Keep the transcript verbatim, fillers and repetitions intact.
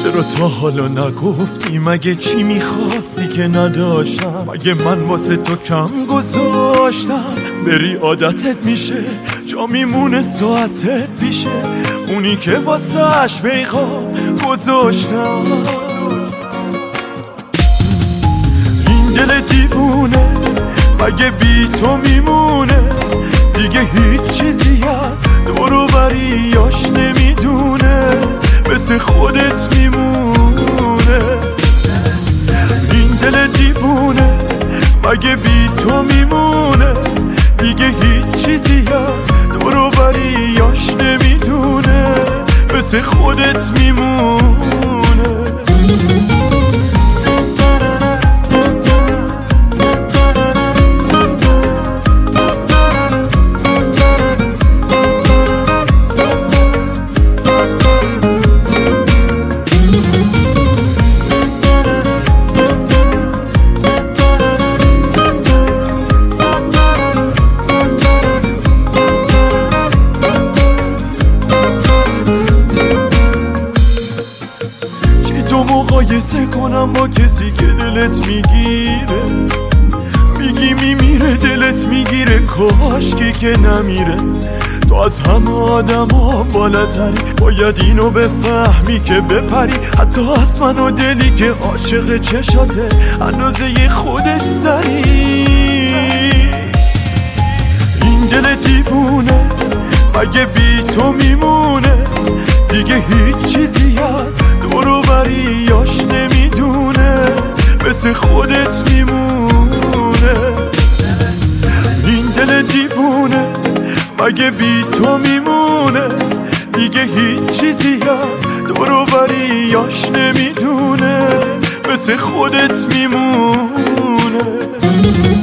چرا تا حالا نگفتی؟ مگه چی میخواستی که نداشتم؟ مگه من واسه تو کم گذاشتم؟ بری عادتت میشه، جا میمونه ساعتت پیشه، اونی که واسه اش پیغام گذاشتم. این دل دیوونه مگه بی تو میمونه؟ دیگه هیچ چیزی از دور و بریاش نمیدونه، مثل خودت میمونه. این دل دیوونه مگه بی تو میمونه؟ دیگه هیچ چیزی از دور و بریاش نمیدونه، مثل خودت میمونه. تو مقایسه کنم با کسی که دلت میگیره، میگی میمیره دلت میگیره، کاشکی که نمیره. تو از همه آدم ها بالاتری، باید اینو بفهمی که بپری، حتی از من و دلی که عاشق چشاته اندازه خودش سری. این دل دیوونه مگه بی تو میمونه؟ دیگه هیچ چیزی از دور و بریاش نمیدونه، مثل خودت میمونه. این دل دیوونه مگه بی تو میمونه؟ دیگه هیچ چیزی از دور و بریاش نمیدونه، مثل خودت میمونه.